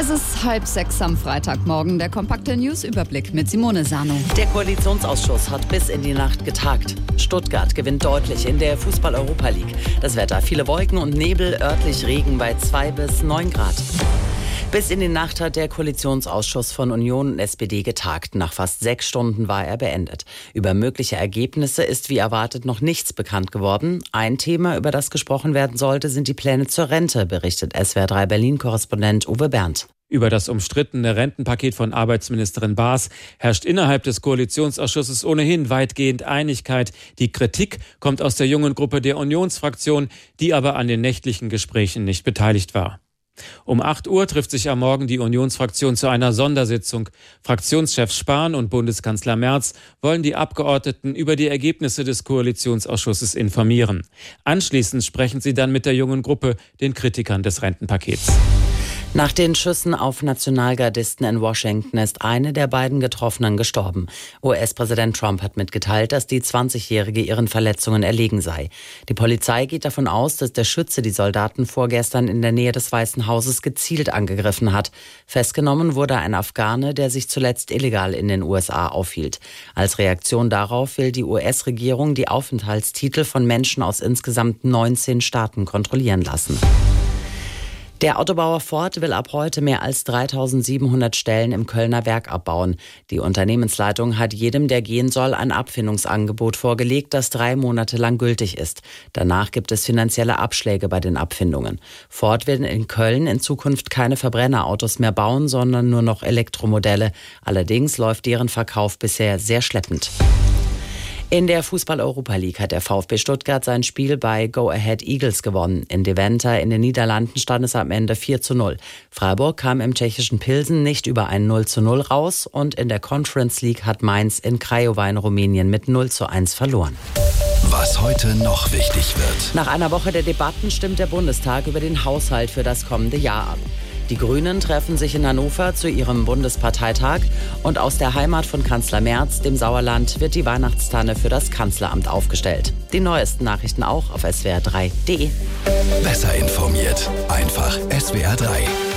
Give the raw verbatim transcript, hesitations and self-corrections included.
Es ist halb sechs am Freitagmorgen, der kompakte Newsüberblick mit Simone Sano. Der Koalitionsausschuss hat bis in die Nacht getagt. Stuttgart gewinnt deutlich in der Fußball-Europa League. Das Wetter: viele Wolken und Nebel, örtlich Regen bei zwei bis neun Grad. Bis in die Nacht hat der Koalitionsausschuss von Union und S P D getagt. Nach fast sechs Stunden war er beendet. Über mögliche Ergebnisse ist wie erwartet noch nichts bekannt geworden. Ein Thema, über das gesprochen werden sollte, sind die Pläne zur Rente, berichtet S W R drei Berlin-Korrespondent Uwe Berndt. Über das umstrittene Rentenpaket von Arbeitsministerin Baas herrscht innerhalb des Koalitionsausschusses ohnehin weitgehend Einigkeit. Die Kritik kommt aus der jungen Gruppe der Unionsfraktion, die aber an den nächtlichen Gesprächen nicht beteiligt war. Um acht Uhr trifft sich am Morgen die Unionsfraktion zu einer Sondersitzung. Fraktionschef Spahn und Bundeskanzler Merz wollen die Abgeordneten über die Ergebnisse des Koalitionsausschusses informieren. Anschließend sprechen sie dann mit der jungen Gruppe, den Kritikern des Rentenpakets. Nach den Schüssen auf Nationalgardisten in Washington ist eine der beiden Getroffenen gestorben. U S-Präsident Trump hat mitgeteilt, dass die zwanzigjährige ihren Verletzungen erlegen sei. Die Polizei geht davon aus, dass der Schütze die Soldaten vorgestern in der Nähe des Weißen Hauses gezielt angegriffen hat. Festgenommen wurde ein Afghane, der sich zuletzt illegal in den U S A aufhielt. Als Reaktion darauf will die U S-Regierung die Aufenthaltstitel von Menschen aus insgesamt neunzehn Staaten kontrollieren lassen. Der Autobauer Ford will ab heute mehr als dreitausendsiebenhundert Stellen im Kölner Werk abbauen. Die Unternehmensleitung hat jedem, der gehen soll, ein Abfindungsangebot vorgelegt, das drei Monate lang gültig ist. Danach gibt es finanzielle Abschläge bei den Abfindungen. Ford will in Köln in Zukunft keine Verbrennerautos mehr bauen, sondern nur noch Elektromodelle. Allerdings läuft deren Verkauf bisher sehr schleppend. In der Fußball-Europa League hat der VfB Stuttgart sein Spiel bei Go Ahead Eagles gewonnen. In Deventer in den Niederlanden stand es am Ende vier zu null. Freiburg kam im tschechischen Pilsen nicht über ein null zu null raus und in der Conference League hat Mainz in Craiova in Rumänien mit null zu eins verloren. Was heute noch wichtig wird. Nach einer Woche der Debatten stimmt der Bundestag über den Haushalt für das kommende Jahr ab. Die Grünen treffen sich in Hannover zu ihrem Bundesparteitag und aus der Heimat von Kanzler Merz, dem Sauerland, wird die Weihnachtstanne für das Kanzleramt aufgestellt. Die neuesten Nachrichten auch auf S W R drei punkt de. Besser informiert, einfach S W R drei.